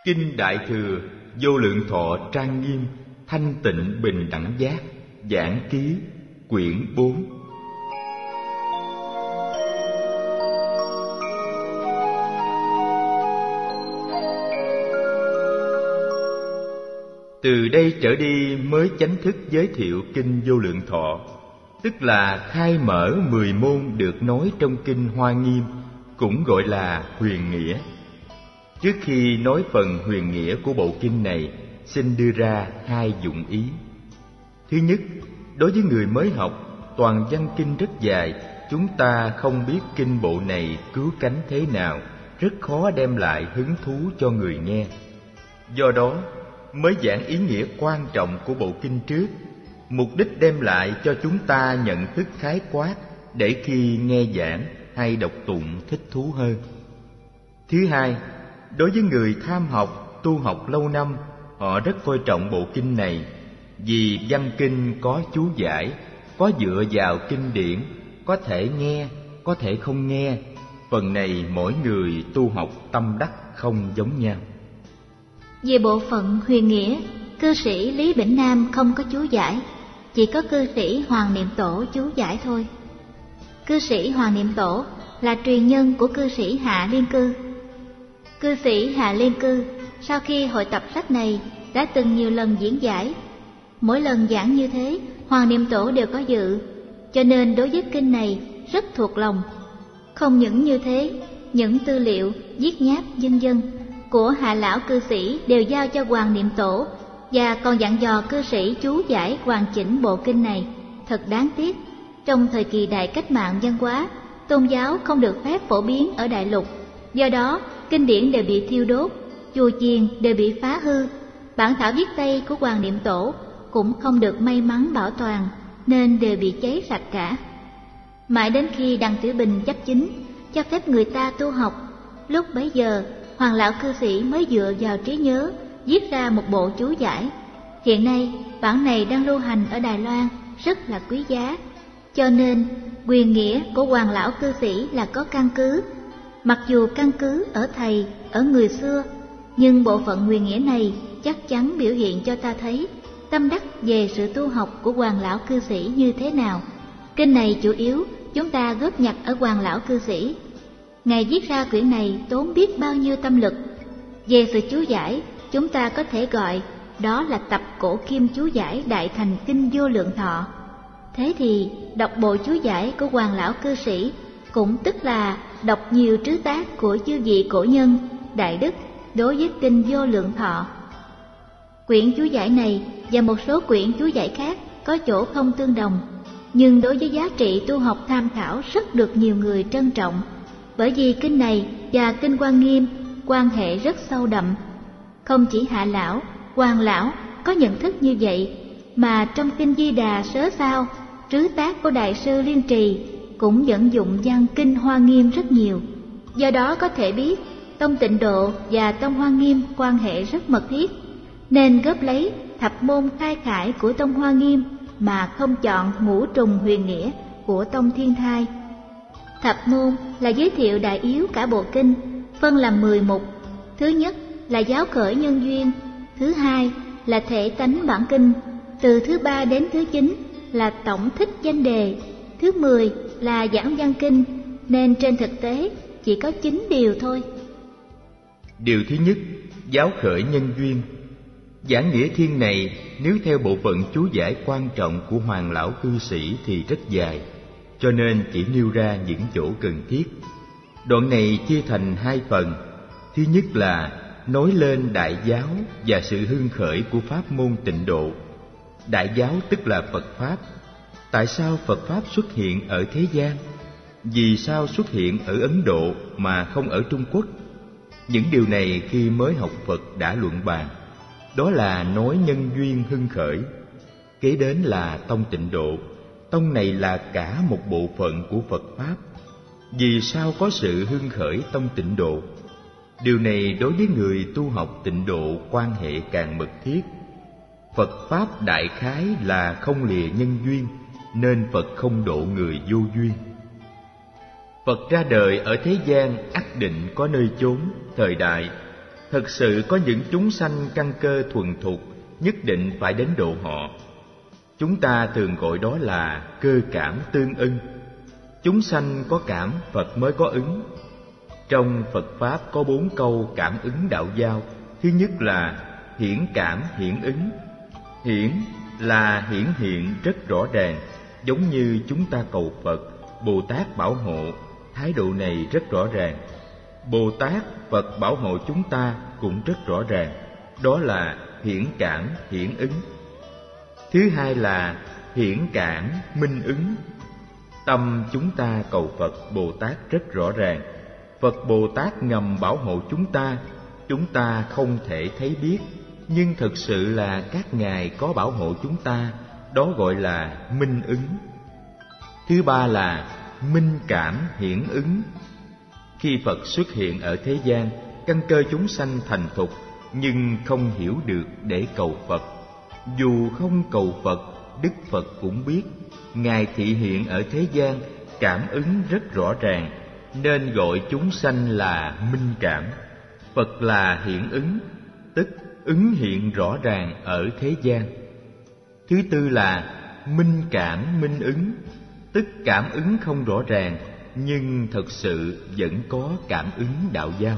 Kinh Đại Thừa Vô Lượng Thọ Trang Nghiêm Thanh Tịnh Bình Đẳng Giác Giảng Ký Quyển 4. Từ đây trở đi mới chính thức giới thiệu Kinh Vô Lượng Thọ, tức là khai mở 10 môn được nói trong Kinh Hoa Nghiêm, cũng gọi là huyền nghĩa. Trước khi nói phần huyền nghĩa của bộ kinh này, xin đưa ra 2 dụng ý. Thứ nhất, đối với người mới học, toàn văn kinh rất dài, chúng ta không biết kinh bộ này cứu cánh thế nào, rất khó đem lại hứng thú cho người nghe. Do đó, mới giảng ý nghĩa quan trọng của bộ kinh trước, mục đích đem lại cho chúng ta nhận thức khái quát để khi nghe giảng hay đọc tụng thích thú hơn. Thứ hai, đối với người tham học, tu học lâu năm, họ rất coi trọng bộ kinh này, vì văn kinh có chú giải, có dựa vào kinh điển, có thể nghe, có thể không nghe. Phần này mỗi người tu học tâm đắc không giống nhau. Về bộ phận huyền nghĩa, cư sĩ Lý Bỉnh Nam không có chú giải, chỉ có cư sĩ Hoàng Niệm Tổ chú giải thôi. Cư sĩ Hoàng Niệm Tổ là truyền nhân của cư sĩ Hạ Liên Cư. Cư sĩ Hạ Liên Cư sau khi hội tập sách này đã từng nhiều lần diễn giải. Mỗi lần giảng như thế, Hoàng Niệm Tổ đều có dự, cho nên đối với kinh này rất thuộc lòng. Không những như thế, những tư liệu, viết nháp vân vân của Hạ lão cư sĩ đều giao cho Hoàng Niệm Tổ, và còn dặn dò cư sĩ chú giải hoàn chỉnh bộ kinh này. Thật đáng tiếc, trong thời kỳ đại cách mạng văn hóa, tôn giáo không được phép phổ biến ở đại lục, do đó kinh điển đều bị thiêu đốt, chùa chiền đều bị phá hư. Bản thảo viết tay của Hoàng Niệm Tổ cũng không được may mắn bảo toàn, nên đều bị cháy sạch cả. Mãi đến khi Đặng Tiểu Bình chấp chính, cho phép người ta tu học, lúc bấy giờ Hoàng lão cư sĩ mới dựa vào trí nhớ viết ra một bộ chú giải. Hiện nay bản này đang lưu hành ở Đài Loan, rất là quý giá. Cho nên quyền nghĩa của Hoàng lão cư sĩ là có căn cứ. Mặc dù căn cứ ở thầy, ở người xưa, nhưng bộ phận huyền nghĩa này chắc chắn biểu hiện cho ta thấy tâm đắc về sự tu học của Hoàng lão cư sĩ như thế nào. Kinh này chủ yếu chúng ta góp nhặt ở Hoàng lão cư sĩ. Ngài viết ra quyển này tốn biết bao nhiêu tâm lực. Về sự chú giải, chúng ta có thể gọi đó là tập cổ kim chú giải Đại Thành Kinh Vô Lượng Thọ. Thế thì đọc bộ chú giải của Hoàng lão cư sĩ cũng tức là đọc nhiều trứ tác của chư vị cổ nhân đại đức đối với Kinh Vô Lượng Thọ. Quyển chú giải này và một số quyển chú giải khác có chỗ không tương đồng, nhưng đối với giá trị tu học tham khảo rất được nhiều người trân trọng, bởi vì kinh này và Kinh Hoa Nghiêm quan hệ rất sâu đậm. Không chỉ Hạ lão, Hoàng lão có nhận thức như vậy, mà trong Kinh Di Đà Sớ Sao, trứ tác của Đại sư Liên Trì cũng vận dụng văn Kinh Hoa Nghiêm rất nhiều. Do đó có thể biết Tông Tịnh Độ và Tông Hoa Nghiêm quan hệ rất mật thiết, nên góp lấy thập môn khai khải của Tông Hoa Nghiêm mà không chọn ngũ trùng huyền nghĩa của Tông Thiên Thai. Thập môn là giới thiệu đại yếu cả bộ kinh, phân làm 10 mục. Thứ nhất là giáo khởi nhân duyên, thứ hai là thể tánh bản kinh, từ thứ 3 đến thứ 9 là tổng thích danh đề, thứ 10 là giảng văn kinh, nên trên thực tế chỉ có 9 điều thôi. Điều thứ nhất, giáo khởi nhân duyên. Giảng nghĩa thiên này nếu theo bộ phận chú giải quan trọng của Hoàng lão cư sĩ thì rất dài, cho nên chỉ nêu ra những chỗ cần thiết. Đoạn này chia thành 2 phần. Thứ nhất là nói lên đại giáo và sự hưng khởi của pháp môn Tịnh Độ. Đại giáo tức là Phật Pháp. Tại sao Phật Pháp xuất hiện ở thế gian? Vì sao xuất hiện ở Ấn Độ mà không ở Trung Quốc? Những điều này khi mới học Phật đã luận bàn. Đó là nói nhân duyên hưng khởi. Kế đến là tông Tịnh Độ. Tông này là cả một bộ phận của Phật Pháp. Vì sao có sự hưng khởi tông Tịnh Độ? Điều này đối với người tu học Tịnh Độ quan hệ càng mật thiết. Phật Pháp đại khái là không lìa nhân duyên, nên Phật không độ người vô duyên. Phật ra đời ở thế gian ắt định có nơi chốn, thời đại. Thực sự có những chúng sanh căn cơ thuần thục, nhất định phải đến độ họ. Chúng ta thường gọi đó là cơ cảm tương ưng. Chúng sanh có cảm, Phật mới có ứng. Trong Phật Pháp có 4 câu cảm ứng đạo giao. Thứ nhất là hiển cảm hiển ứng. Hiển là hiển hiện rất rõ ràng, giống như chúng ta cầu Phật, Bồ Tát bảo hộ, thái độ này rất rõ ràng. Bồ Tát, Phật bảo hộ chúng ta cũng rất rõ ràng, đó là hiển cảm hiển ứng. Thứ hai là hiển cảm minh ứng. Tâm chúng ta cầu Phật, Bồ Tát rất rõ ràng. Phật Bồ Tát ngầm bảo hộ chúng ta không thể thấy biết, nhưng thực sự là các ngài có bảo hộ chúng ta, đó gọi là minh ứng. Thứ ba là minh cảm hiển ứng. Khi Phật xuất hiện ở thế gian, căn cơ chúng sanh thành thục, nhưng không hiểu được để cầu Phật. Dù không cầu Phật, Đức Phật cũng biết. Ngài thị hiện ở thế gian, cảm ứng rất rõ ràng, nên gọi chúng sanh là minh cảm. Phật là hiển ứng, tức ứng hiện rõ ràng ở thế gian. Thứ tư là minh cảm minh ứng, tức cảm ứng không rõ ràng, nhưng thực sự vẫn có cảm ứng đạo giao.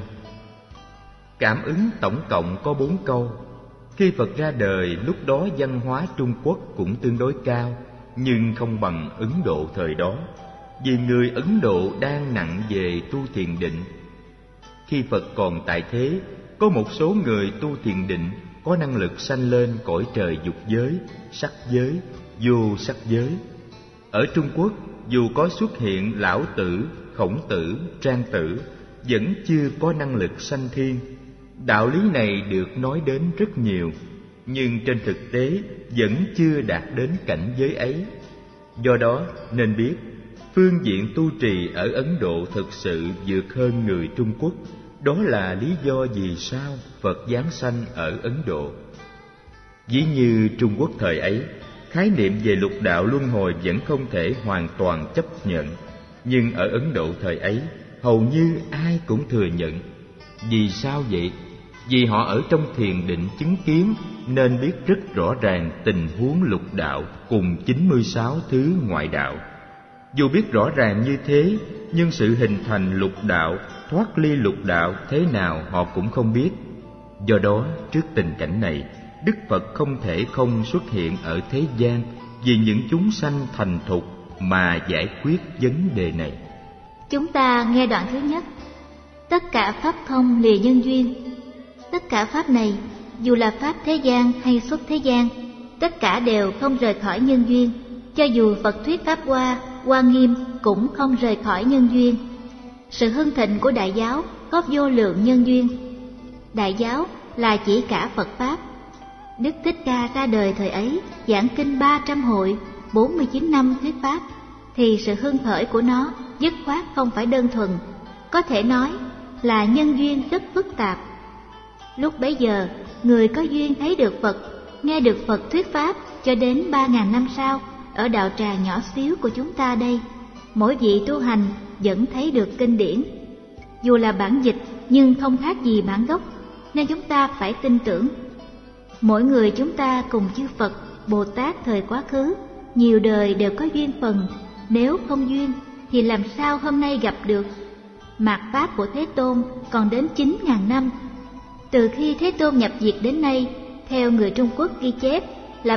Cảm ứng tổng cộng có 4 câu. Khi Phật ra đời, lúc đó văn hóa Trung Quốc cũng tương đối cao, nhưng không bằng Ấn Độ thời đó, vì người Ấn Độ đang nặng về tu thiền định. Khi Phật còn tại thế, có một số người tu thiền định có năng lực sanh lên cõi trời dục giới, sắc giới, vô sắc giới. Ở Trung Quốc, dù có xuất hiện Lão Tử, Khổng Tử, Trang Tử, vẫn chưa có năng lực sanh thiên. Đạo lý này được nói đến rất nhiều, nhưng trên thực tế vẫn chưa đạt đến cảnh giới ấy. Do đó nên biết, phương diện tu trì ở Ấn Độ thực sự vượt hơn người Trung Quốc. Đó là lý do vì sao Phật giáng sanh ở Ấn Độ. Ví như Trung Quốc thời ấy, khái niệm về lục đạo luân hồi vẫn không thể hoàn toàn chấp nhận, nhưng ở Ấn Độ thời ấy, hầu như ai cũng thừa nhận. Vì sao vậy? Vì họ ở trong thiền định chứng kiến, nên biết rất rõ ràng tình huống lục đạo cùng 96 thứ ngoại đạo. Dù biết rõ ràng như thế, nhưng sự hình thành lục đạo, thoát ly lục đạo thế nào họ cũng không biết. Do đó, trước tình cảnh này, Đức Phật không thể không xuất hiện ở thế gian vì những chúng sanh thành thục mà giải quyết vấn đề này. Chúng ta nghe đoạn thứ nhất. Tất cả pháp thông lìa nhân duyên. Tất cả pháp này, dù là pháp thế gian hay xuất thế gian, tất cả đều không rời khỏi nhân duyên. Cho dù Phật thuyết pháp Hoa Nghiêm cũng không rời khỏi nhân duyên. Sự hưng thịnh của Đại giáo có vô lượng nhân duyên. Đại giáo là chỉ cả Phật Pháp. Đức Thích Ca ra đời thời ấy, giảng kinh 300 hội, 49 năm thuyết Pháp, thì sự hưng khởi của nó dứt khoát không phải đơn thuần, có thể nói là nhân duyên rất phức tạp. Lúc bấy giờ, người có duyên thấy được Phật, nghe được Phật thuyết Pháp cho đến 3.000 năm sau, ở đạo tràng nhỏ xíu của chúng ta đây, mỗi vị tu hành vẫn thấy được kinh điển. Dù là bản dịch nhưng không khác gì bản gốc, nên chúng ta phải tin tưởng. Mỗi người chúng ta cùng chư Phật, Bồ Tát thời quá khứ, nhiều đời đều có duyên phần. Nếu không duyên thì làm sao hôm nay gặp được? Mạt Pháp của Thế Tôn còn đến 9.000 năm. Từ khi Thế Tôn nhập diệt đến nay, theo người Trung Quốc ghi chép là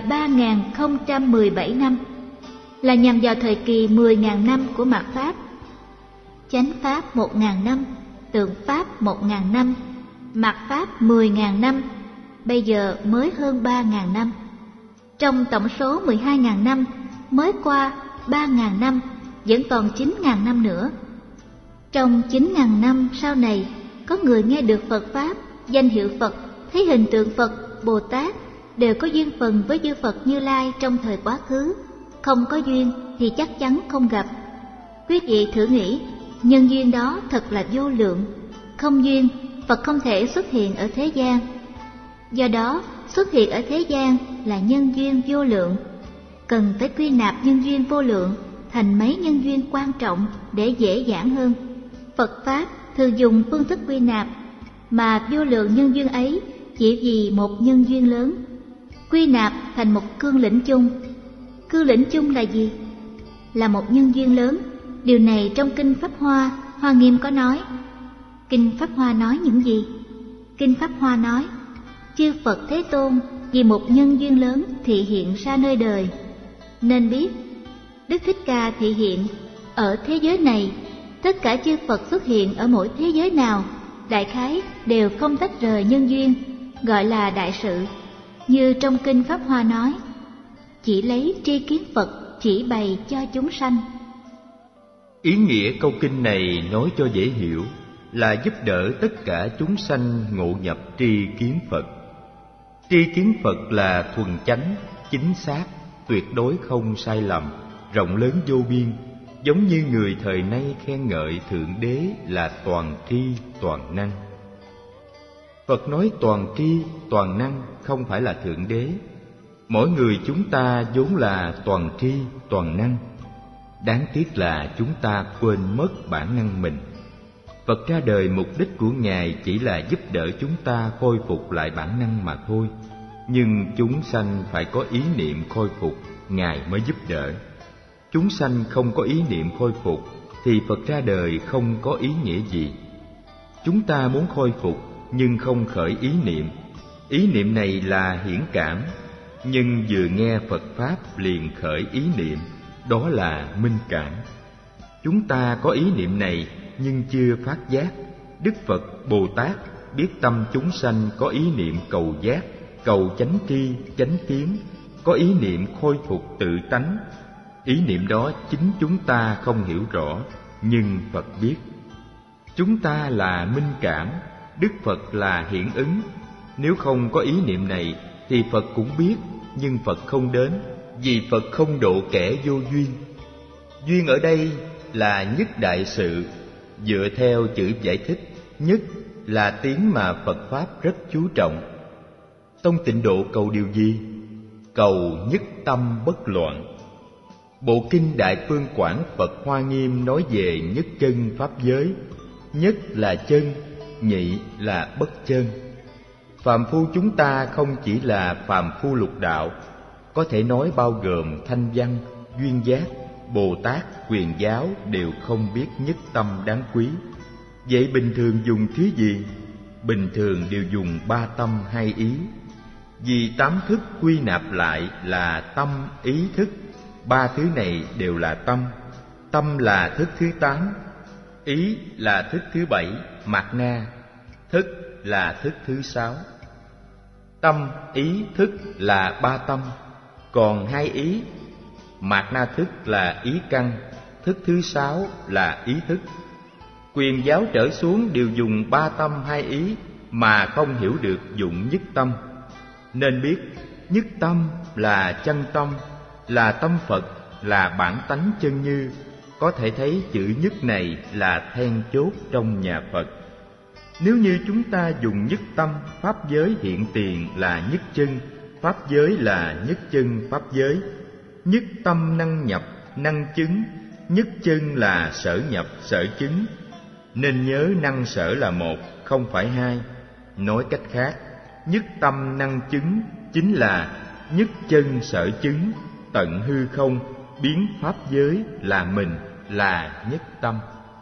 3.017 năm, là nhằm vào thời kỳ 10.000 năm của Mạt Pháp. Chánh Pháp 1.000 năm, Tượng Pháp 1.000 năm, Mạt Pháp 10.000 năm, bây giờ mới hơn 3.000 năm. Trong tổng số 12.000 năm, mới qua 3.000 năm, vẫn còn 9.000 năm nữa. Trong 9.000 năm sau này, có người nghe được Phật Pháp, danh hiệu Phật, thấy hình tượng Phật, Bồ Tát, đều có duyên phần với chư Phật Như Lai trong thời quá khứ. Không có duyên thì chắc chắn không gặp. Quý vị thử nghĩ, nhân duyên đó thật là vô lượng. Không duyên, Phật không thể xuất hiện ở thế gian. Do đó, xuất hiện ở thế gian là nhân duyên vô lượng. Cần phải quy nạp nhân duyên vô lượng thành mấy nhân duyên quan trọng để dễ dàng hơn. Phật Pháp thường dùng phương thức quy nạp. mà vô lượng nhân duyên ấy chỉ vì một nhân duyên lớn, quy nạp thành một cương lĩnh chung. Cương lĩnh chung là gì? Là một nhân duyên lớn. Điều này trong Kinh Pháp Hoa, Hoa Nghiêm có nói. Kinh Pháp Hoa nói những gì? Kinh Pháp Hoa nói, chư Phật Thế Tôn vì một nhân duyên lớn thị hiện ra nơi đời. Nên biết, Đức Thích Ca thị hiện ở thế giới này, tất cả chư Phật xuất hiện ở mỗi thế giới nào, đại khái đều không tách rời nhân duyên, gọi là đại sự. Như trong Kinh Pháp Hoa nói, chỉ lấy tri kiến Phật chỉ bày cho chúng sanh. Ý nghĩa câu kinh này nói cho dễ hiểu là giúp đỡ tất cả chúng sanh ngộ nhập tri kiến Phật. Tri kiến Phật là thuần chánh, chính xác, tuyệt đối không sai lầm, rộng lớn vô biên, giống như người thời nay khen ngợi Thượng Đế là toàn tri, toàn năng. Phật nói toàn tri, toàn năng không phải là Thượng Đế. Mỗi người chúng ta vốn là toàn tri, toàn năng. Đáng tiếc là chúng ta quên mất bản năng mình. Phật ra đời mục đích của Ngài chỉ là giúp đỡ chúng ta khôi phục lại bản năng mà thôi. Nhưng chúng sanh phải có ý niệm khôi phục, Ngài mới giúp đỡ. Chúng sanh không có ý niệm khôi phục thì Phật ra đời không có ý nghĩa gì. Chúng ta muốn khôi phục nhưng không khởi ý niệm. Ý niệm này là hiển cảm, nhưng vừa nghe Phật Pháp liền khởi ý niệm, đó là minh cảm. Chúng ta có ý niệm này nhưng chưa phát giác. Đức Phật, Bồ Tát biết tâm chúng sanh có ý niệm cầu giác, cầu chánh tri, chánh kiến, có ý niệm khôi phục tự tánh. Ý niệm đó chính chúng ta không hiểu rõ, nhưng Phật biết. Chúng ta là minh cảm, Đức Phật là hiển ứng. Nếu không có ý niệm này thì Phật cũng biết, nhưng Phật không đến, vì Phật không độ kẻ vô duyên. Duyên ở đây là nhất đại sự. Dựa theo chữ giải thích, nhất là tiếng mà Phật Pháp rất chú trọng. Tông Tịnh Độ cầu điều gì? Cầu nhất tâm bất loạn. Bộ kinh Đại Phương Quảng Phật Hoa Nghiêm nói về nhất chân pháp giới. Nhất là chân, nhị là bất chân. Phàm phu chúng ta không chỉ là phàm phu lục đạo, có thể nói bao gồm thanh văn, duyên giác, Bồ Tát, Quyền giáo đều không biết nhất tâm đáng quý. Vậy bình thường dùng thứ gì? Bình thường đều dùng ba tâm hai ý. Vì tám thức quy nạp lại là tâm, ý, thức. Ba thứ này đều là tâm. Tâm là thức thứ 8, ý là thức thứ 7, mạt na. Thức là thức thứ 6. Tâm, ý, thức là ba tâm. Còn hai ý, mạt na thức là ý căn, thức thứ 6 là ý thức. Quyền giáo trở xuống đều dùng ba tâm hai ý mà không hiểu được dụng nhất tâm. Nên biết nhất tâm là chân tâm, là tâm Phật, là bản tánh chân như. Có thể thấy chữ nhất này là then chốt trong nhà Phật. Nếu như chúng ta dùng nhất tâm, pháp giới hiện tiền là nhất chân, pháp giới là nhất chân pháp giới. Nhất tâm năng nhập, năng chứng, nhất chân là sở nhập, sở chứng. Nên nhớ năng sở là một, không phải hai. Nói cách khác, nhất tâm năng chứng chính là nhất chân sở chứng, tận hư không, biến pháp giới là mình, là nhất tâm.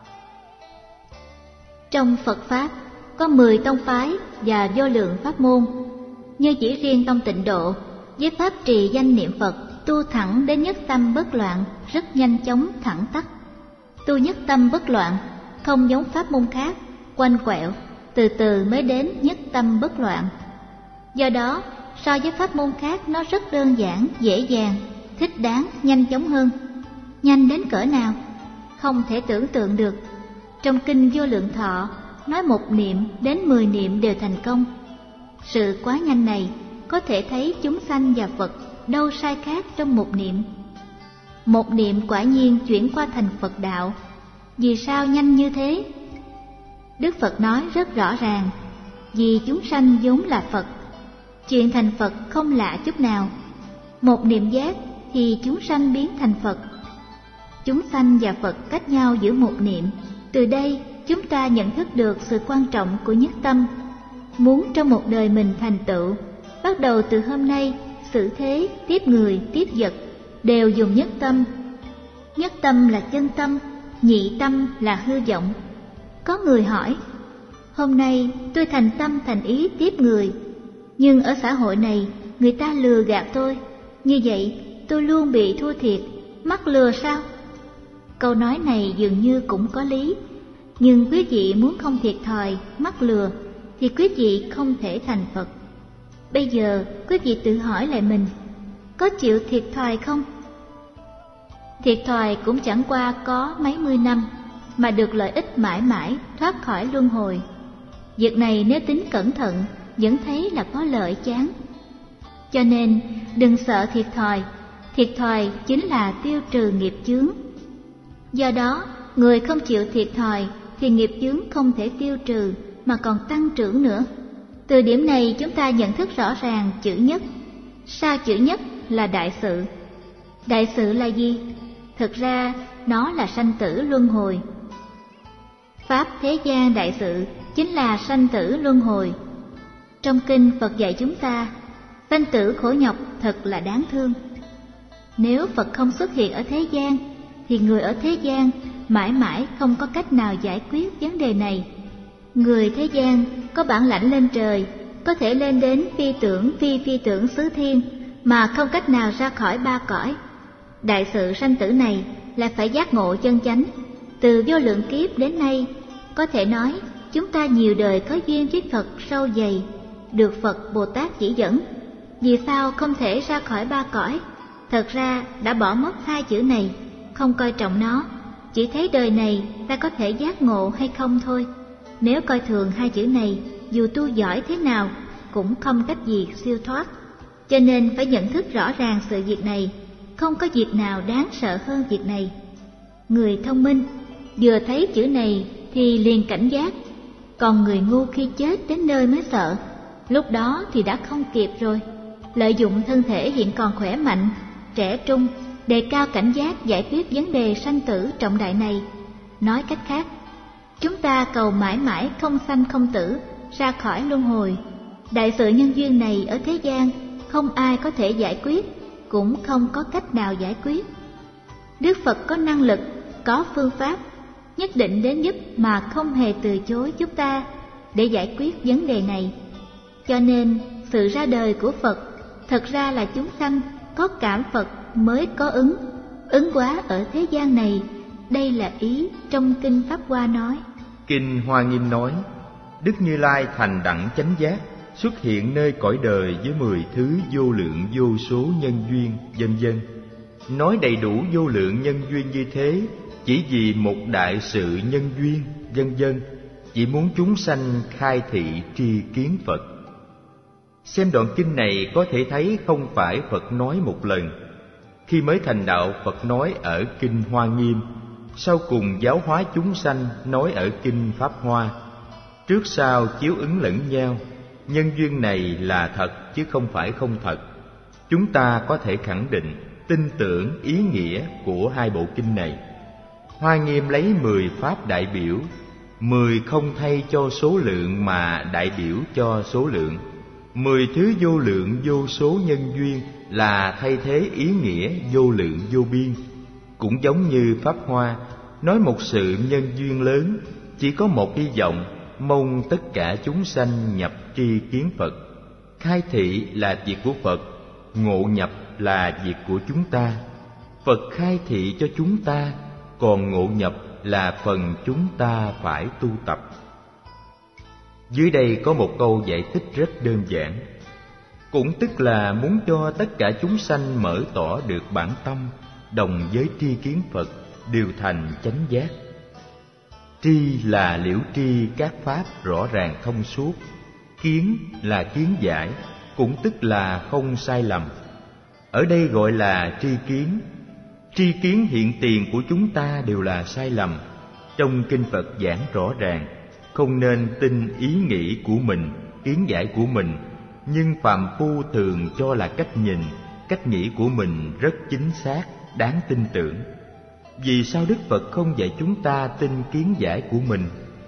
Trong Phật Pháp có 10 tông phái và vô lượng pháp môn. Như chỉ riêng tông Tịnh Độ với pháp trì danh niệm Phật, tu thẳng đến nhất tâm bất loạn, rất nhanh chóng thẳng tắc. Tu nhất tâm bất loạn không giống pháp môn khác quanh quẹo, từ từ mới đến nhất tâm bất loạn. Do đó so với pháp môn khác nó rất đơn giản, dễ dàng, thích đáng, nhanh chóng hơn. Nhanh đến cỡ nào? Không thể tưởng tượng được. Trong kinh Vô Lượng Thọ nói 1 niệm đến 10 niệm đều thành công. Sự quá nhanh này có thể thấy chúng sanh và Phật đâu sai khác trong 1 niệm. 1 niệm quả nhiên chuyển qua thành Phật đạo. Vì sao nhanh như thế? Đức Phật nói rất rõ ràng, vì chúng sanh vốn là Phật. Chuyện thành Phật không lạ chút nào. 1 niệm giác thì chúng sanh biến thành Phật. Chúng sanh và Phật cách nhau giữa 1 niệm. Từ đây chúng ta nhận thức được sự quan trọng của nhất tâm. Muốn trong một đời mình thành tựu, bắt đầu từ hôm nay, xử thế, tiếp người, tiếp vật đều dùng nhất tâm. Nhất tâm là chân tâm, nhị tâm là hư vọng. Có người hỏi, hôm nay tôi thành tâm thành ý tiếp người, nhưng ở xã hội này người ta lừa gạt tôi, như vậy tôi luôn bị thua thiệt, mắc lừa sao? Câu nói này dường như cũng có lý, nhưng quý vị muốn không thiệt thòi, mắc lừa thì quý vị không thể thành Phật. Bây giờ quý vị tự hỏi lại mình, có chịu thiệt thòi không? Thiệt thòi cũng chẳng qua có mấy mươi năm mà được lợi ích mãi mãi, thoát khỏi luân hồi. Việc này nếu tính cẩn thận vẫn thấy là có lợi chán. Cho nên đừng sợ thiệt thòi chính là tiêu trừ nghiệp chướng. Do đó, người không chịu thiệt thòi thì nghiệp chướng không thể tiêu trừ mà còn tăng trưởng nữa. Từ điểm này chúng ta nhận thức rõ ràng chữ nhất. Sao chữ nhất là đại sự? Đại sự là gì? Thực ra nó là sanh tử luân hồi. Pháp thế gian đại sự chính là sanh tử luân hồi. Trong kinh Phật dạy chúng ta, sanh tử khổ nhọc thật là đáng thương. Nếu Phật không xuất hiện ở thế gian thì người ở thế gian mãi mãi không có cách nào giải quyết vấn đề này. Người thế gian có bản lãnh lên trời, có thể lên đến phi tưởng xứ thiên mà không cách nào ra khỏi ba cõi. Đại sự sanh tử này là phải giác ngộ chân chánh. Từ vô lượng kiếp đến nay, có thể nói chúng ta nhiều đời có duyên với Phật sâu dày, được Phật Bồ Tát chỉ dẫn. Vì sao không thể ra khỏi ba cõi? Thật ra đã bỏ mất hai chữ này, không coi trọng nó, chỉ thấy đời này ta có thể giác ngộ hay không thôi. Nếu coi thường hai chữ này, dù tu giỏi thế nào cũng không cách gì siêu thoát. Cho nên phải nhận thức rõ ràng sự việc này, không có việc nào đáng sợ hơn việc này. Người thông minh vừa thấy chữ này thì liền cảnh giác, còn người ngu khi chết đến nơi mới sợ, lúc đó thì đã không kịp rồi. Lợi dụng thân thể hiện còn khỏe mạnh, trẻ trung, đề cao cảnh giác giải quyết vấn đề sanh tử trọng đại này. Nói cách khác, chúng ta cầu mãi mãi không sanh không tử, ra khỏi luân hồi. Đại sự nhân duyên này ở thế gian không ai có thể giải quyết, cũng không có cách nào giải quyết. Đức Phật có năng lực, có phương pháp, nhất định đến giúp mà không hề từ chối chúng ta để giải quyết vấn đề này. Cho nên sự ra đời của Phật thật ra là chúng sanh có cảm Phật mới có ứng hóa ở thế gian này. Đây là ý trong Kinh Pháp Hoa nói. Kinh Hoa Nghiêm nói, Đức Như Lai thành đẳng chánh giác, xuất hiện nơi cõi đời với 10 thứ vô lượng vô số nhân duyên, vân vân. Nói đầy đủ vô lượng nhân duyên như thế, chỉ vì một đại sự nhân duyên, vân vân, chỉ muốn chúng sanh khai thị tri kiến Phật. Xem đoạn kinh này có thể thấy không phải Phật nói một lần. Khi mới thành đạo, Phật nói ở Kinh Hoa Nghiêm, sau cùng giáo hóa chúng sanh nói ở Kinh Pháp Hoa. Trước sau chiếu ứng lẫn nhau, nhân duyên này là thật chứ không phải không thật. Chúng ta có thể khẳng định, tin tưởng ý nghĩa của hai bộ kinh này. Hoa Nghiêm lấy 10 pháp đại biểu, 10 không thay cho số lượng mà đại biểu cho số lượng. 10 thứ vô lượng vô số nhân duyên là thay thế ý nghĩa vô lượng vô biên. Cũng giống như Pháp Hoa nói một sự nhân duyên lớn, chỉ có một hy vọng, mong tất cả chúng sanh nhập tri kiến Phật. Khai thị là việc của Phật, ngộ nhập là việc của chúng ta. Phật khai thị cho chúng ta, còn ngộ nhập là phần chúng ta phải tu tập. Dưới đây có một câu giải thích rất đơn giản, cũng tức là muốn cho tất cả chúng sanh mở tỏ được bản tâm, đồng với tri kiến Phật, đều thành chánh giác. Tri là liễu tri các pháp rõ ràng thông suốt, kiến là kiến giải, cũng tức là không sai lầm. Ở đây gọi là tri kiến. Tri kiến hiện tiền của chúng ta đều là sai lầm. Trong kinh Phật giảng rõ ràng, không nên tin ý nghĩ của mình, kiến giải của mình, nhưng phàm phu thường cho là cách nhìn, cách nghĩ của mình rất chính xác, đáng tin tưởng. Vì sao Đức Phật không dạy chúng ta tin kiến giải của mình,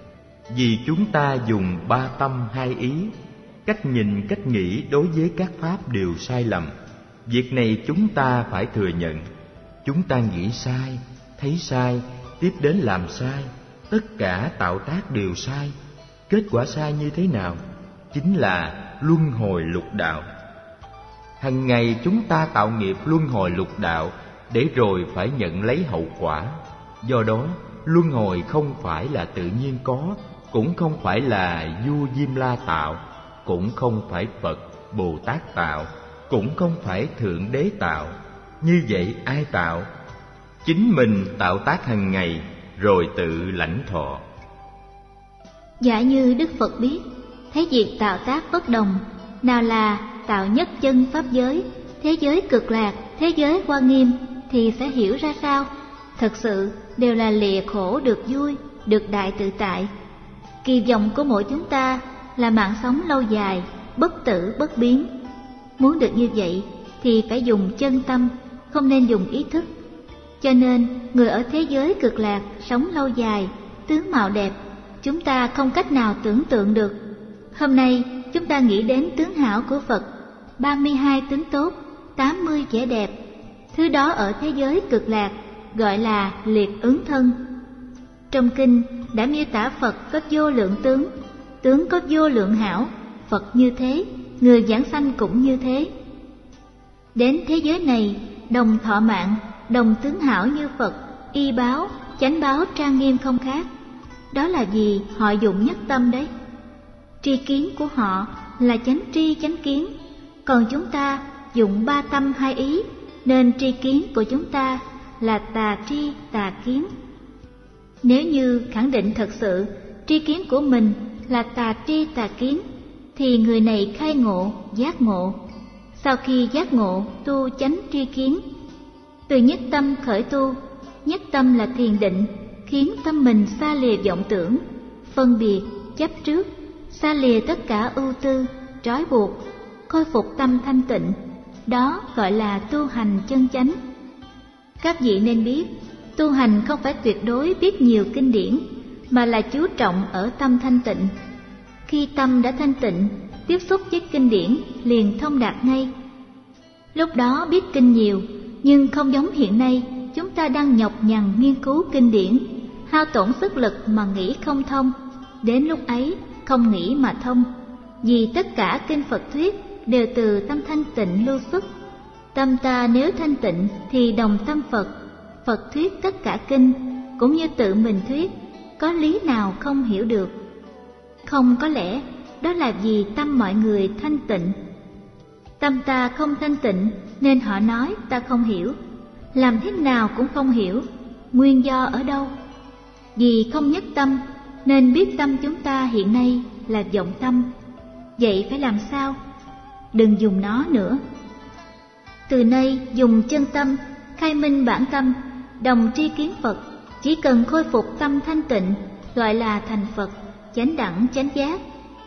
Vì chúng ta dùng ba tâm hai ý, cách nhìn cách nghĩ đối với các pháp đều sai lầm. Việc này chúng ta phải thừa nhận. Chúng ta nghĩ sai, thấy sai, tiếp đến làm sai. Tất cả tạo tác đều sai. Kết quả sai như thế nào? Chính là luân hồi lục đạo. Hằng ngày chúng ta tạo nghiệp luân hồi lục đạo, để rồi phải nhận lấy hậu quả. Do đó, luân hồi không phải là tự nhiên có, cũng không phải là vua Diêm La tạo, cũng không phải Phật, Bồ Tát tạo, cũng không phải Thượng Đế tạo. Như vậy ai tạo? Chính mình tạo tác hàng ngày, rồi tự lãnh thọ. Giả như Đức Phật biết, thấy việc tạo tác bất đồng, nào là tạo nhất chân pháp giới, thế giới cực lạc, thế giới Hoa Nghiêm, thì sẽ hiểu ra sao? Thật sự đều là lìa khổ được vui, được đại tự tại. Kỳ vọng của mỗi chúng ta là mạng sống lâu dài, bất tử bất biến. Muốn được như vậy thì phải dùng chân tâm, không nên dùng ý thức. Cho nên người ở thế giới cực lạc sống lâu dài, tướng mạo đẹp, chúng ta không cách nào tưởng tượng được. Hôm nay chúng ta nghĩ đến tướng hảo của Phật, 32 tướng tốt, 80 vẻ đẹp. Thứ đó ở thế giới cực lạc gọi là liệt ứng thân. Trong kinh đã miêu tả Phật có vô lượng tướng có vô lượng hảo. Phật như thế, người giảng sanh cũng như thế. Đến thế giới này, đồng thọ mạng, đồng tướng hảo như Phật, y báo, chánh báo trang nghiêm không khác. Đó là vì họ dụng nhất tâm đấy. Tri kiến của họ là chánh tri chánh kiến, còn chúng ta dụng ba tâm hai ý, nên tri kiến của chúng ta là tà tri tà kiến. Nếu như khẳng định thật sự tri kiến của mình là tà tri tà kiến, thì người này khai ngộ, giác ngộ. Sau khi giác ngộ, tu chánh tri kiến. Từ nhất tâm khởi tu, nhất tâm là thiền định, khiến tâm mình xa lìa vọng tưởng, phân biệt, chấp trước, xa lìa tất cả ưu tư, trói buộc, khôi phục tâm thanh tịnh. Đó gọi là tu hành chân chánh. Các vị nên biết, tu hành không phải tuyệt đối biết nhiều kinh điển, mà là chú trọng ở tâm thanh tịnh. Khi tâm đã thanh tịnh, tiếp xúc với kinh điển liền thông đạt ngay. Lúc đó biết kinh nhiều, nhưng không giống hiện nay chúng ta đang nhọc nhằn nghiên cứu kinh điển, hao tổn sức lực mà nghĩ không thông. Đến lúc ấy không nghĩ mà thông, vì tất cả kinh Phật thuyết đều từ tâm thanh tịnh lưu xuất. Tâm ta nếu thanh tịnh thì đồng tâm Phật. Phật thuyết tất cả kinh cũng như tự mình thuyết, có lý nào không hiểu được? Không có lẽ đó là vì tâm mọi người thanh tịnh. Tâm ta không thanh tịnh nên họ nói ta không hiểu. Làm thế nào cũng không hiểu. Nguyên do ở đâu? Vì không nhất tâm nên biết tâm chúng ta hiện nay là vọng tâm. Vậy phải làm sao? Đừng dùng nó nữa. Từ nay dùng chân tâm, khai minh bản tâm, đồng tri kiến Phật. Chỉ cần khôi phục tâm thanh tịnh, gọi là thành Phật, chánh đẳng chánh giác.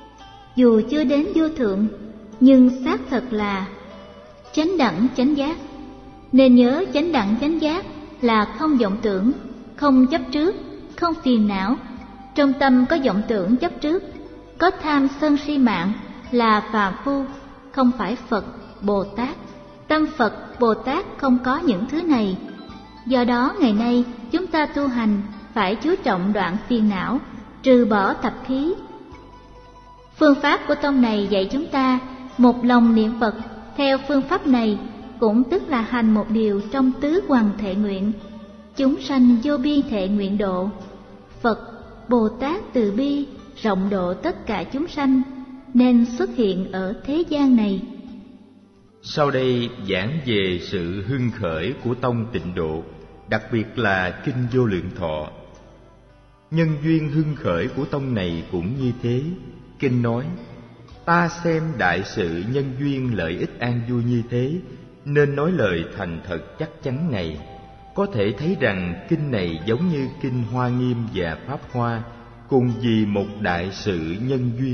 Dù chưa đến vô thượng, nhưng xác thật là chánh đẳng chánh giác. Nên nhớ chánh đẳng chánh giác là không vọng tưởng, không chấp trước, không phiền não. Trong tâm có vọng tưởng chấp trước, có tham sân si mạng là phàm phu, không phải Phật, Bồ Tát. Tâm Phật, Bồ Tát không có những thứ này. Do đó ngày nay chúng ta tu hành phải chú trọng đoạn phiền não, trừ bỏ tập khí. Phương pháp của tông này dạy chúng ta một lòng niệm Phật. Theo phương pháp này cũng tức là hành một điều trong tứ hoằng thệ nguyện, chúng sanh vô biên thệ nguyện độ. Phật, Bồ Tát từ bi rộng độ tất cả chúng sanh, nên xuất hiện ở thế gian này. Sau đây giảng về sự hưng khởi của tông Tịnh Độ, đặc biệt là kinh Vô Lượng Thọ. Nhân duyên hưng khởi của tông này cũng như thế. Kinh nói: ta xem đại sự nhân duyên lợi ích an vui như thế, nên nói lời thành thật chắc chắn này. Có thể thấy rằng kinh này giống như kinh Hoa Nghiêm và Pháp Hoa, cùng vì một đại sự nhân duyên.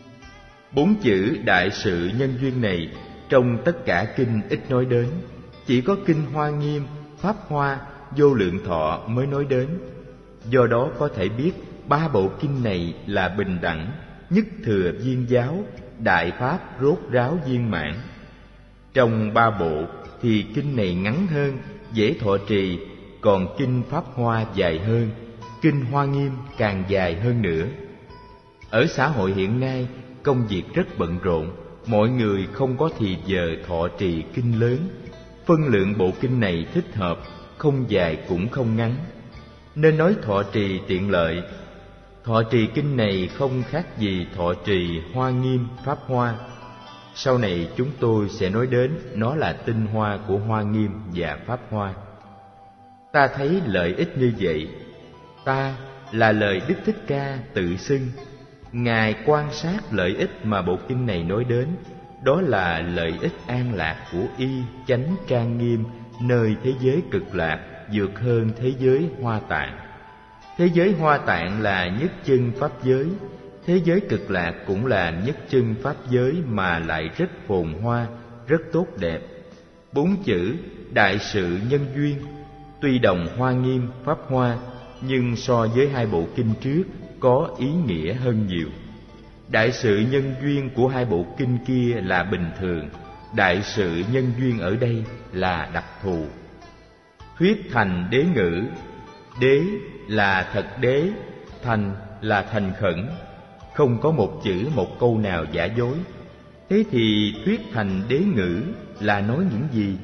4 chữ đại sự nhân duyên này trong tất cả kinh ít nói đến, chỉ có kinh Hoa Nghiêm, Pháp Hoa, Vô Lượng Thọ mới nói đến. Do đó có thể biết ba bộ kinh này là bình đẳng, nhất thừa viên giáo, đại pháp rốt ráo viên mãn. Trong ba bộ thì kinh này ngắn hơn, dễ thọ trì, còn kinh Pháp Hoa dài hơn, kinh Hoa Nghiêm càng dài hơn nữa. Ở xã hội hiện nay, công việc rất bận rộn, mọi người không có thì giờ thọ trì kinh lớn. Phân lượng bộ kinh này thích hợp, không dài cũng không ngắn, nên nói thọ trì tiện lợi. Thọ trì kinh này không khác gì thọ trì Hoa Nghiêm, Pháp Hoa. Sau này chúng tôi sẽ nói đến nó là tinh hoa của Hoa Nghiêm và Pháp Hoa. Ta thấy lợi ích như vậy. Ta là lời Đức Thích Ca tự xưng. Ngài quan sát lợi ích mà bộ kinh này nói đến, đó là lợi ích an lạc của y chánh trang nghiêm nơi thế giới cực lạc, vượt hơn thế giới Hoa Tạng. Thế giới Hoa Tạng là nhất chân pháp giới, thế giới cực lạc cũng là nhất chân pháp giới mà lại rất phồn hoa, rất tốt đẹp. 4 chữ đại sự nhân duyên tuy đồng Hoa Nghiêm, Pháp Hoa, nhưng so với hai bộ kinh trước có ý nghĩa hơn nhiều. Đại sự nhân duyên của hai bộ kinh kia là bình thường, đại sự nhân duyên ở đây là đặc thù. Thuyết thành đế ngữ, đế là thật đế, thành là thành khẩn, không có một chữ một câu nào giả dối. Thế thì thuyết thành đế ngữ là nói những gì?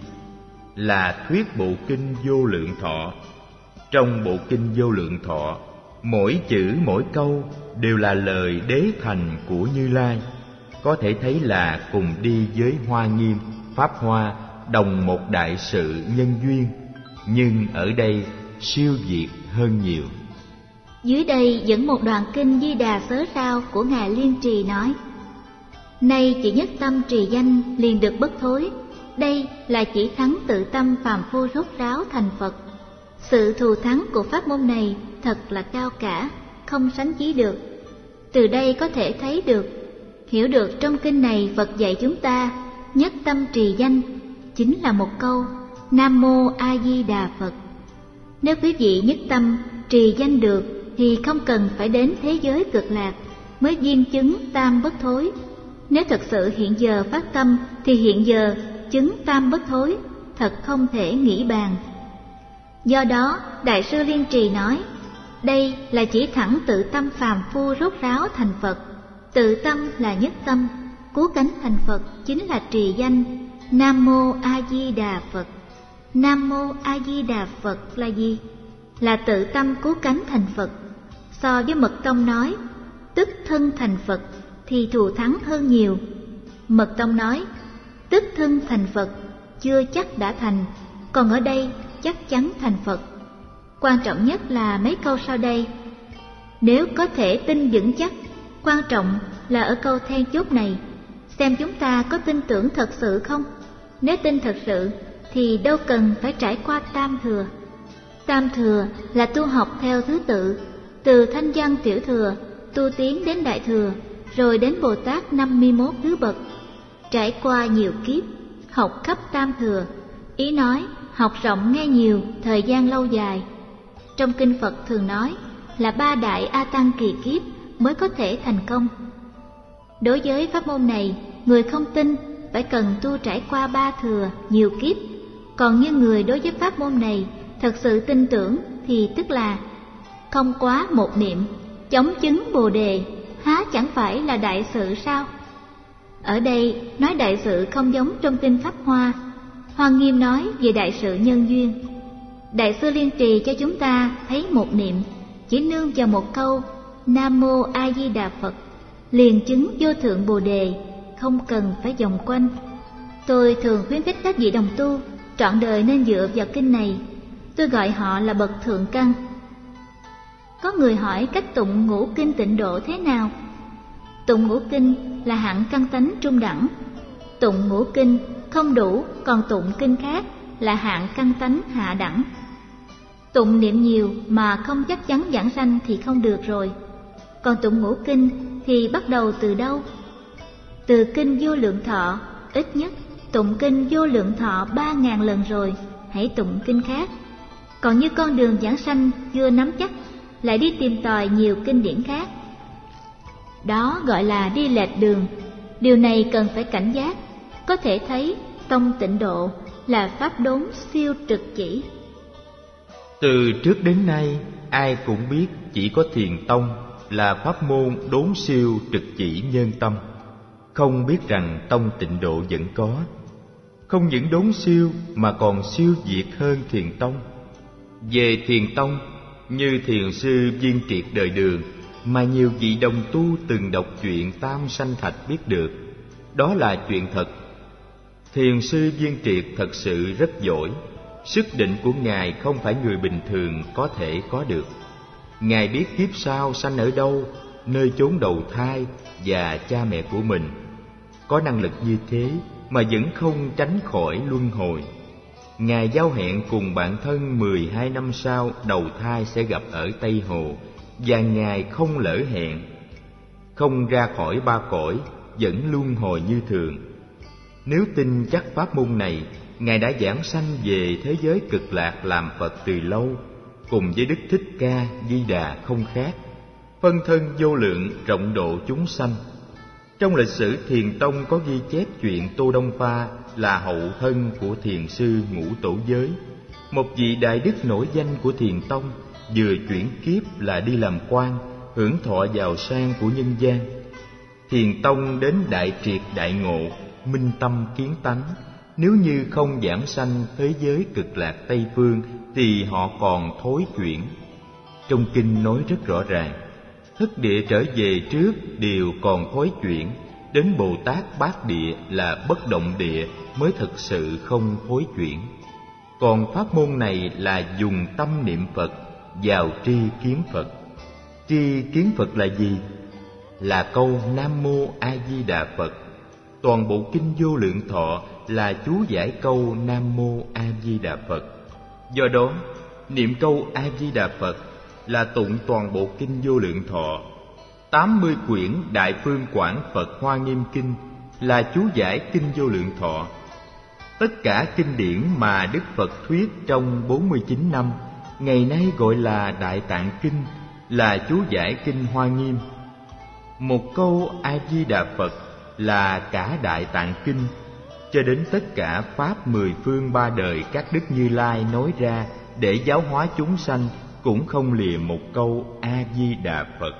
Là thuyết bộ kinh Vô Lượng Thọ. Trong bộ kinh Vô Lượng Thọ, mỗi chữ mỗi câu đều là lời đế thành của Như Lai. Có thể thấy là cùng đi với Hoa Nghiêm, Pháp Hoa, đồng một đại sự nhân duyên, nhưng ở đây siêu việt hơn nhiều. Dưới đây dẫn một đoạn kinh Di Đà Sớ Sao của Ngài Liên Trì nói: Nay chỉ nhất tâm trì danh liền được bất thối. Đây là chỉ thắng tự tâm phàm phu rốt ráo thành Phật. Sự thù thắng của pháp môn này thật là cao cả, không sánh chí được. Từ đây có thể thấy được, hiểu được trong kinh này Phật dạy chúng ta nhất tâm trì danh chính là một câu Nam Mô A Di Đà Phật. Nếu quý vị nhất tâm trì danh được thì không cần phải đến thế giới cực lạc mới viên chứng tam bất thối. Nếu thật sự hiện giờ phát tâm thì hiện giờ chứng tam bất thối, thật không thể nghĩ bàn. Do đó Đại sư Liên Trì nói, đây là chỉ thẳng tự tâm phàm phu rốt ráo thành Phật. Tự tâm là nhất tâm, cứu cánh thành Phật chính là trì danh Nam Mô A Di Đà Phật. Nam Mô A Di Đà Phật là gì? Là tự tâm cứu cánh thành Phật. So với Mật Tông nói tức thân thành Phật thì thù thắng hơn nhiều. Mật Tông nói tức thân thành Phật chưa chắc đã thành, còn ở đây chắc chắn thành Phật. Quan trọng nhất là mấy câu sau đây. Nếu có thể tin vững chắc, quan trọng là ở câu then chốt này, xem chúng ta có tin tưởng thật sự không. Nếu tin thật sự thì đâu cần phải trải qua tam thừa. Tam thừa là tu học theo thứ tự, từ thanh văn tiểu thừa tu tiến đến đại thừa, rồi đến Bồ Tát 51 thứ bậc. Trải qua nhiều kiếp, học khắp tam thừa, ý nói học rộng nghe nhiều, thời gian lâu dài. Trong kinh Phật thường nói là 3 đại A Tăng kỳ kiếp mới có thể thành công. Đối với pháp môn này, người không tin phải cần tu trải qua 3 thừa nhiều kiếp. Còn như người đối với pháp môn này thật sự tin tưởng thì tức là không quá một niệm, chóng chứng Bồ Đề, há chẳng phải là đại sự sao? Ở đây nói đại sự không giống trong kinh Pháp Hoa. Hoa Nghiêm nói về đại sự nhân duyên. Đại sư Liên Trì cho chúng ta thấy một niệm, chỉ nương vào một câu Nam Mô A Di Đà Phật liền chứng vô thượng Bồ Đề, không cần phải vòng quanh. Tôi thường khuyến khích các vị đồng tu trọn đời nên dựa vào kinh này. Tôi gọi họ là bậc thượng căn. Có người hỏi cách tụng ngũ kinh tịnh độ thế nào? Tụng ngũ kinh là hạng căn tánh trung đẳng. Tụng ngũ kinh không đủ, còn tụng kinh khác là hạng căn tánh hạ đẳng. Tụng niệm nhiều mà không chắc chắn vãng sanh thì không được rồi. Còn tụng ngũ kinh thì bắt đầu từ đâu? Từ kinh Vô Lượng Thọ, ít nhất tụng kinh Vô Lượng Thọ 3.000 lần rồi, hãy tụng kinh khác. Còn như con đường vãng sanh chưa nắm chắc lại đi tìm tòi nhiều kinh điển khác. Đó gọi là đi lệch đường. Điều này cần phải cảnh giác. Có thể thấy tông Tịnh Độ là pháp đốn siêu trực chỉ. Từ trước đến nay, ai cũng biết chỉ có Thiền tông là pháp môn đốn siêu trực chỉ nhân tâm. Không biết rằng tông Tịnh Độ vẫn có. Không những đốn siêu mà còn siêu việt hơn Thiền tông. Về Thiền tông, như Thiền sư Viên Triệt đời Đường mà nhiều vị đồng tu từng đọc chuyện Tam Sanh Thạch biết được, đó là chuyện thật. Thiền sư Viên Triệt thật sự rất giỏi. Sức định của Ngài không phải người bình thường có thể có được. Ngài biết kiếp sau sanh ở đâu, nơi chốn đầu thai và cha mẹ của mình. Có năng lực như thế mà vẫn không tránh khỏi luân hồi. Ngài giao hẹn cùng bạn thân 12 năm sau đầu thai sẽ gặp ở Tây Hồ, và Ngài không lỡ hẹn, không ra khỏi ba cõi, vẫn luân hồi như thường. Nếu tin chắc pháp môn này, Ngài đã giảng sanh về thế giới cực lạc làm Phật từ lâu, cùng với Đức Thích Ca Di Đà không khác, phân thân vô lượng rộng độ chúng sanh. Trong lịch sử Thiền tông có ghi chép chuyện Tô Đông Pha là hậu thân của Thiền sư Ngũ Tổ Giới, một vị đại đức nổi danh của Thiền tông, vừa chuyển kiếp là đi làm quan, hưởng thọ giàu sang của nhân gian. Thiền tông đến đại triệt đại ngộ, minh tâm kiến tánh. Nếu như không giảng sanh thế giới cực lạc Tây Phương thì họ còn thối chuyển. Trong kinh nói rất rõ ràng, thất địa trở về trước đều còn thối chuyển, đến Bồ Tát Bát Địa là bất động địa mới thực sự không thối chuyển. Còn pháp môn này là dùng tâm niệm Phật vào tri kiến Phật. Tri kiến Phật là gì? Là câu Nam Mô A Di Đà Phật. Toàn bộ kinh Vô Lượng Thọ là chú giải câu Nam Mô A Di Đà Phật. Do đó, niệm câu A Di Đà Phật là tụng toàn bộ kinh Vô Lượng Thọ. 80 quyển Đại Phương Quảng Phật Hoa Nghiêm Kinh là chú giải kinh Vô Lượng Thọ. Tất cả kinh điển mà Đức Phật thuyết trong 49 năm, ngày nay gọi là Đại Tạng Kinh, là chú giải kinh Hoa Nghiêm. Một câu A Di Đà Phật là cả Đại Tạng Kinh, cho đến tất cả pháp 10 phương 3 đời các đức Như Lai nói ra để giáo hóa chúng sanh cũng không lìa một câu A Di Đà Phật.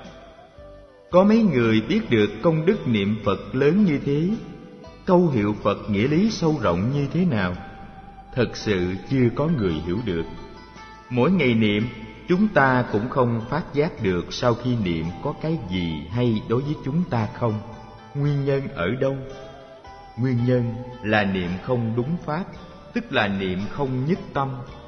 Có mấy người biết được công đức niệm Phật lớn như thế, câu hiệu Phật nghĩa lý sâu rộng như thế nào? Thật sự chưa có người hiểu được. Mỗi ngày niệm, chúng ta cũng không phát giác được sau khi niệm có cái gì hay đối với chúng ta không. Nguyên nhân ở đâu? Nguyên nhân là niệm không đúng pháp, tức là niệm không nhất tâm.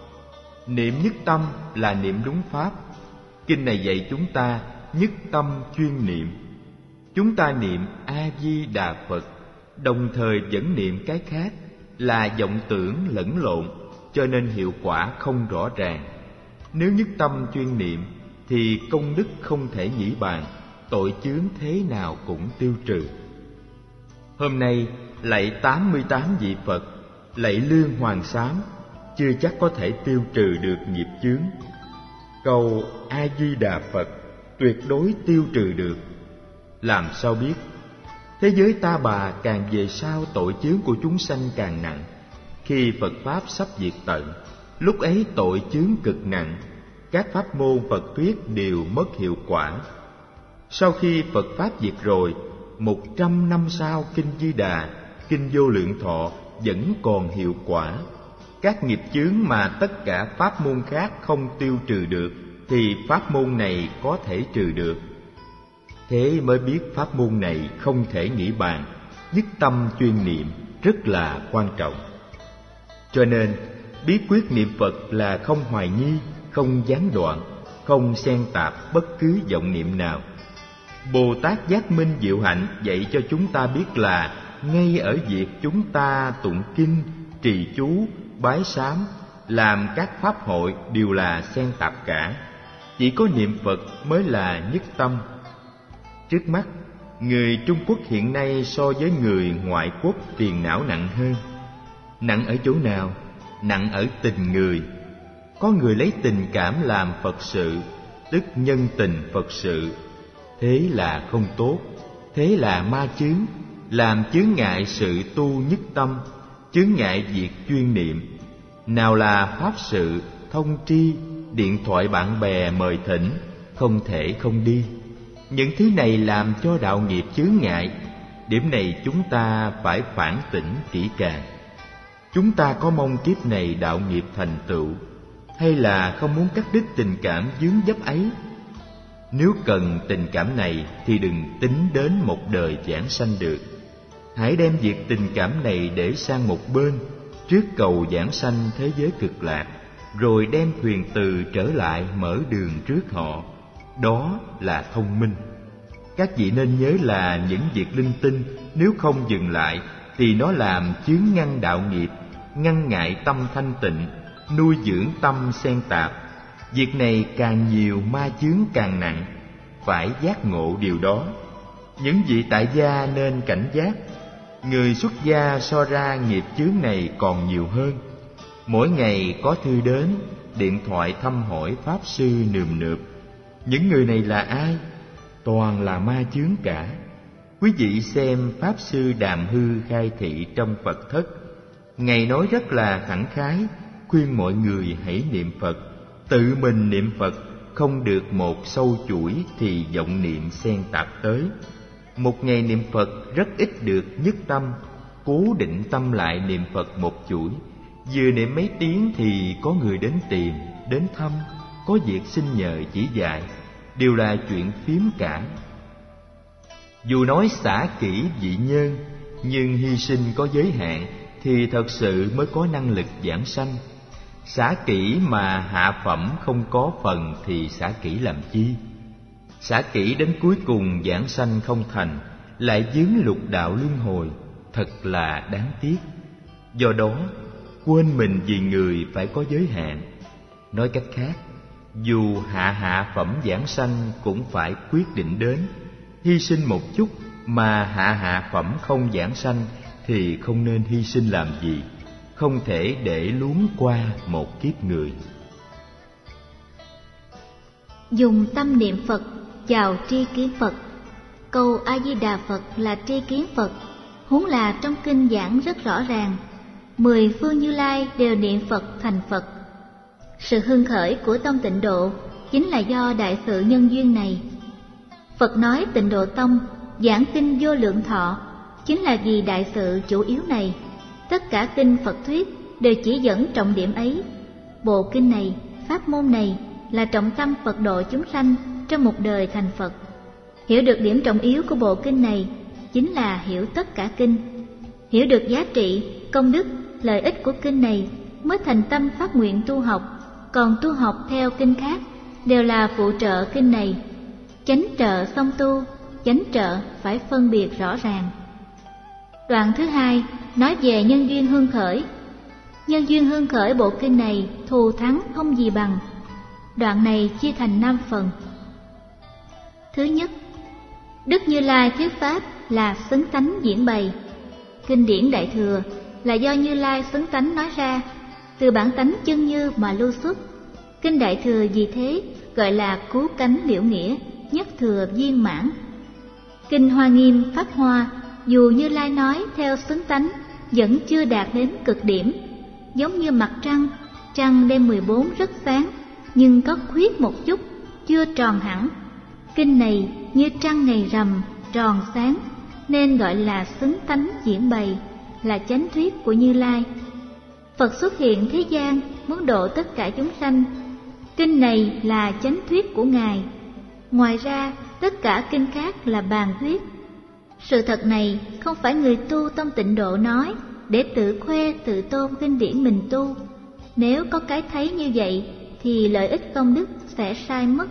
Niệm nhất tâm là niệm đúng pháp. Kinh này dạy chúng ta nhất tâm chuyên niệm. Chúng ta niệm A Di Đà Phật, đồng thời vẫn niệm cái khác, là vọng tưởng lẫn lộn, cho nên hiệu quả không rõ ràng. Nếu nhất tâm chuyên niệm thì công đức không thể nghĩ bàn, tội chướng thế nào cũng tiêu trừ. Hôm nay lạy 88 vị Phật, lạy Lương Hoàng Xám, chưa chắc có thể tiêu trừ được nghiệp chướng. Cầu A Di Đà Phật tuyệt đối tiêu trừ được. Làm sao biết? Thế giới ta bà càng về sau tội chướng của chúng sanh càng nặng. Khi Phật Pháp sắp diệt tận, lúc ấy tội chướng cực nặng, các pháp môn Phật thuyết đều mất hiệu quả. Sau khi Phật Pháp diệt rồi, 100 năm sau kinh Di Đà, kinh Vô Lượng Thọ vẫn còn hiệu quả. Các nghiệp chướng mà tất cả pháp môn khác không tiêu trừ được thì pháp môn này có thể trừ được. Thế mới biết pháp môn này không thể nghĩ bàn, nhất tâm chuyên niệm rất là quan trọng. Cho nên bí quyết niệm Phật là không hoài nghi, không gián đoạn, không xen tạp bất cứ vọng niệm nào. Bồ Tát Giác Minh Diệu Hạnh dạy cho chúng ta biết là ngay ở việc chúng ta tụng kinh, trì chú, bái sám, làm các pháp hội đều là xen tạp cả. Chỉ có niệm Phật mới là nhất tâm. Trước mắt, người Trung Quốc hiện nay so với người ngoại quốc phiền não nặng hơn. Nặng ở chỗ nào? Nặng ở tình người. Có người lấy tình cảm làm Phật sự, tức nhân tình Phật sự. Thế là không tốt, thế là ma chướng, làm chướng ngại sự tu nhất tâm, chướng ngại việc chuyên niệm. Nào là pháp sự, thông tri, điện thoại bạn bè mời thỉnh, không thể không đi. Những thứ này làm cho đạo nghiệp chướng ngại. Điểm này chúng ta phải phản tỉnh kỹ càng. Chúng ta có mong kiếp này đạo nghiệp thành tựu, hay là không muốn cắt đứt tình cảm vướng vấp ấy? Nếu cần tình cảm này thì đừng tính đến một đời vãng sanh được. Hãy đem việc tình cảm này để sang một bên, trước cầu vãng sanh thế giới cực lạc, rồi đem thuyền từ trở lại mở đường trước họ. Đó là thông minh. Các vị nên nhớ là những việc linh tinh nếu không dừng lại thì nó làm chướng ngăn đạo nghiệp, ngăn ngại tâm thanh tịnh, nuôi dưỡng tâm xen tạp. Việc này càng nhiều ma chướng càng nặng, phải giác ngộ điều đó. Những vị tại gia nên cảnh giác. Người xuất gia so ra nghiệp chướng này còn nhiều hơn. Mỗi ngày có thư đến, điện thoại thăm hỏi pháp sư nườm nượp. Những người này là ai? Toàn là ma chướng cả. Quý vị xem pháp sư Đàm Hư khai thị trong Phật thất, Ngài nói rất là khẳng khái, khuyên mọi người hãy niệm Phật. Tự mình niệm Phật, không được một sâu chuỗi thì vọng niệm xen tạp tới. Một ngày niệm Phật rất ít được nhất tâm, cố định tâm lại niệm Phật một chuỗi. Vừa niệm mấy tiếng thì có người đến tìm, đến thăm, có việc xin nhờ chỉ dạy, đều là chuyện phiếm cả. Dù nói xả kỹ vị nhân, nhưng hy sinh có giới hạn thì thật sự mới có năng lực giảng sanh. Xả kỹ mà hạ phẩm không có phần thì xả kỹ làm chi? Xả kỹ đến cuối cùng giảng sanh không thành, lại vướng lục đạo luân hồi, thật là đáng tiếc. Do đó, quên mình vì người phải có giới hạn. Nói cách khác, dù hạ phẩm giảng sanh cũng phải quyết định đến. Hy sinh một chút mà hạ phẩm không giảng sanh thì không nên hy sinh làm gì, không thể để luống qua một kiếp người. Dùng tâm niệm Phật chào tri kiến Phật. Câu A Di Đà Phật là tri kiến Phật, huống là trong kinh giảng rất rõ ràng, 10 phương Như Lai đều niệm Phật thành Phật. Sự hưng khởi của tông Tịnh Độ chính là do đại sự nhân duyên này. Phật nói Tịnh Độ Tông giảng kinh Vô Lượng Thọ chính là vì đại sự chủ yếu này. Tất cả kinh Phật thuyết đều chỉ dẫn trọng điểm ấy. Bộ kinh này, pháp môn này là trọng tâm Phật độ chúng sanh trong một đời thành Phật. Hiểu được điểm trọng yếu của bộ kinh này chính là hiểu tất cả kinh. Hiểu được giá trị, công đức, lợi ích của kinh này mới thành tâm phát nguyện tu học. Còn tu học theo kinh khác đều là phụ trợ kinh này. Chánh trợ song tu, chánh trợ phải phân biệt rõ ràng. Đoạn thứ hai nói về nhân duyên hương khởi. Nhân duyên hương khởi bộ kinh này thù thắng không gì bằng. Đoạn này chia thành 5 phần. Thứ nhất, Đức Như Lai thuyết pháp là xứng tánh diễn bày. Kinh điển Đại Thừa là do Như Lai xứng tánh nói ra, từ bản tánh chân như mà lưu xuất. Kinh Đại Thừa vì thế gọi là cứu cánh liễu nghĩa, nhất thừa viên mãn. Kinh Hoa Nghiêm Pháp Hoa dù Như Lai nói theo xứng tánh vẫn chưa đạt đến cực điểm. Giống như mặt trăng, trăng đêm 14 rất sáng, nhưng có khuyết một chút, chưa tròn hẳn. Kinh này như trăng ngày rằm, tròn sáng, nên gọi là xứng tánh diễn bày, là chánh thuyết của Như Lai. Phật xuất hiện thế gian muốn độ tất cả chúng sanh. Kinh này là chánh thuyết của Ngài. Ngoài ra, tất cả kinh khác là bàn thuyết. Sự thật này không phải người tu tông Tịnh Độ nói để tự khoe tự tôn kinh điển mình tu. Nếu có cái thấy như vậy thì lợi ích công đức sẽ sai mất.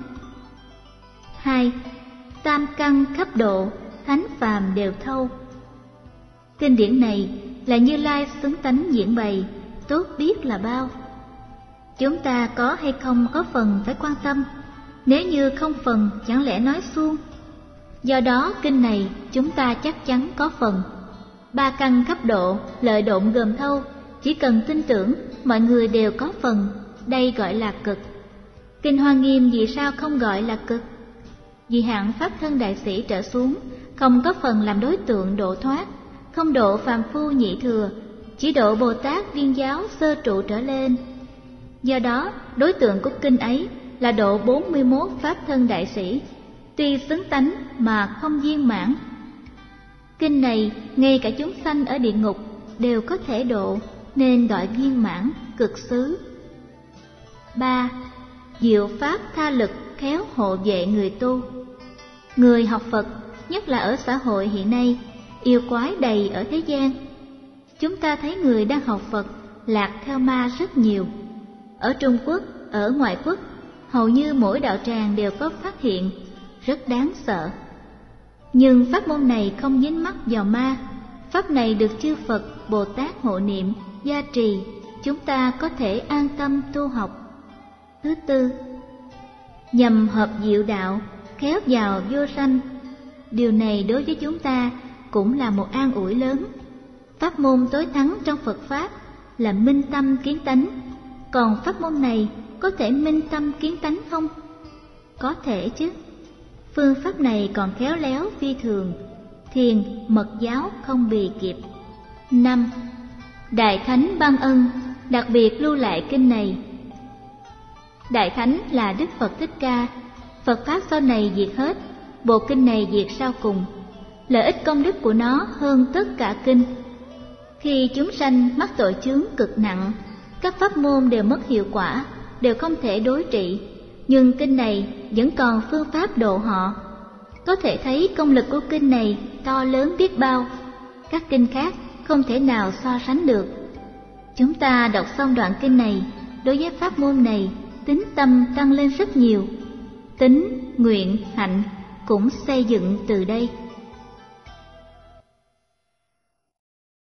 2. Tam căn khắp độ, thánh phàm đều thâu. Kinh điển này là Như Lai xứng tánh diễn bày, tốt biết là bao. Chúng ta có hay không có phần phải quan tâm. Nếu như không phần chẳng lẽ nói suông. Do đó kinh này chúng ta chắc chắn có phần. 3 căn khắp độ, lợi độn gồm thâu, chỉ cần tin tưởng mọi người đều có phần, đây gọi là cực. Kinh Hoa Nghiêm vì sao không gọi là cực? Vì hạng pháp thân đại sĩ trở xuống không có phần làm đối tượng độ thoát, không độ phàm phu nhị thừa, chỉ độ Bồ Tát viên giáo sơ trụ trở lên. Do đó, đối tượng của kinh ấy là độ 41 pháp thân đại sĩ, tuy xứng tánh mà không viên mãn. Kinh này ngay cả chúng sanh ở địa ngục đều có thể độ, nên gọi viên mãn cực xứ. 3. Diệu pháp tha lực khéo hộ vệ người tu. Người học Phật, nhất là ở xã hội hiện nay, yêu quái đầy ở thế gian. Chúng ta thấy người đang học Phật lạc theo ma rất nhiều. Ở Trung Quốc, ở ngoại quốc, hầu như mỗi đạo tràng đều có phát hiện, rất đáng sợ. Nhưng pháp môn này không dính mắc vào ma. Pháp này được chư Phật, Bồ Tát hộ niệm, gia trì, chúng ta có thể an tâm tu học. Thứ tư, nhằm hợp diệu đạo, khéo vào vô sanh. Điều này đối với chúng ta cũng là một an ủi lớn. Pháp môn tối thắng trong Phật Pháp là minh tâm kiến tánh. Còn pháp môn này có thể minh tâm kiến tánh không? Có thể chứ. Phương pháp này còn khéo léo phi thường, thiền mật giáo không bì kịp. 5. Đại Thánh ban ân, đặc biệt lưu lại kinh này. Đại Thánh là Đức Phật Thích Ca. Phật Pháp sau này diệt hết, bộ kinh này diệt sau cùng. Lợi ích công đức của nó hơn tất cả kinh. Khi chúng sanh mắc tội chướng cực nặng, các pháp môn đều mất hiệu quả, đều không thể đối trị. Nhưng kinh này vẫn còn phương pháp độ họ. Có thể thấy công lực của kinh này to lớn biết bao. Các kinh khác không thể nào so sánh được. Chúng ta đọc xong đoạn kinh này, đối với pháp môn này, tín tâm tăng lên rất nhiều. Tín, nguyện, hạnh cũng xây dựng từ đây.